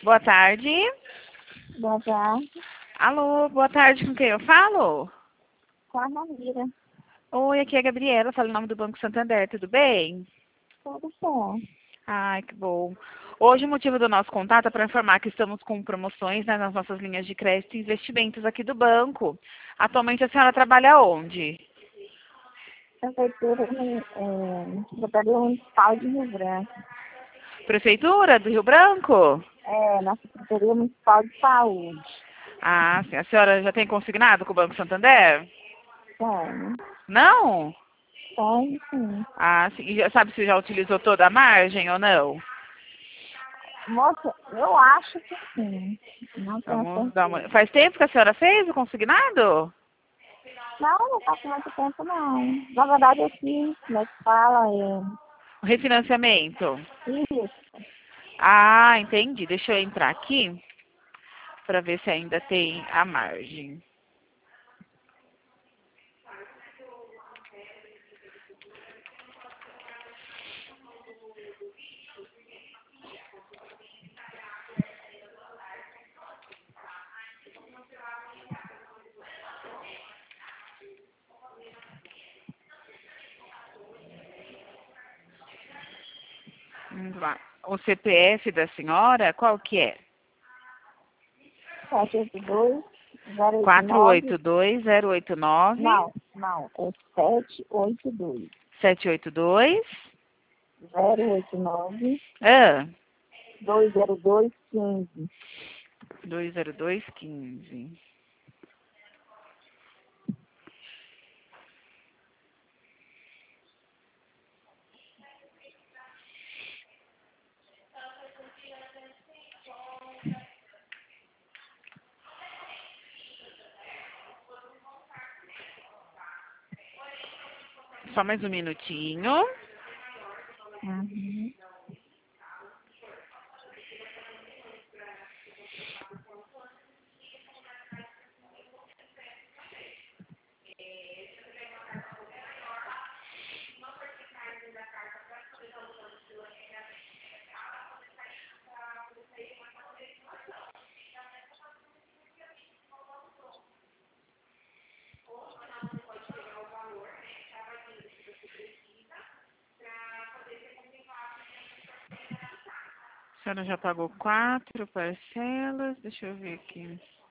Boa tarde. Boa tarde. Alô, boa tarde, com quem eu falo? Com a Ramira. Oi, aqui é a Gabriela, falo em nome do Banco Santander, tudo bem? Tudo bom. Ai, que bom. Hoje o motivo do nosso contato é para informar que estamos com promoções, né, nas nossas linhas de crédito e investimentos aqui do banco. Atualmente a senhora trabalha onde? Prefeitura, Secretaria Municipal de Rio Branco. Prefeitura do Rio Branco? Na Secretaria Municipal de Saúde. Ah, sim. A senhora já tem consignado com o Banco Santander? Tenho. Não? Tenho, sim. Ah, sim. E já sabe se já utilizou toda a margem ou não? Moça, eu acho que sim. Não tenho Vamos dar uma... certeza. Faz tempo que a senhora fez o consignado? Não faz muito tempo, não. Na verdade, eu fiz, como é que fala? O refinanciamento? Isso. Ah, entendi. Deixa eu entrar aqui para ver se ainda tem a margem. Vamos lá. O CPF da senhora, qual que é? 782 089. 482089 Não. É 782 782 089 ah, 20215. 20215. Só mais um minutinho. Uhum. A senhora já pagou 4 parcelas. Deixa eu ver aqui.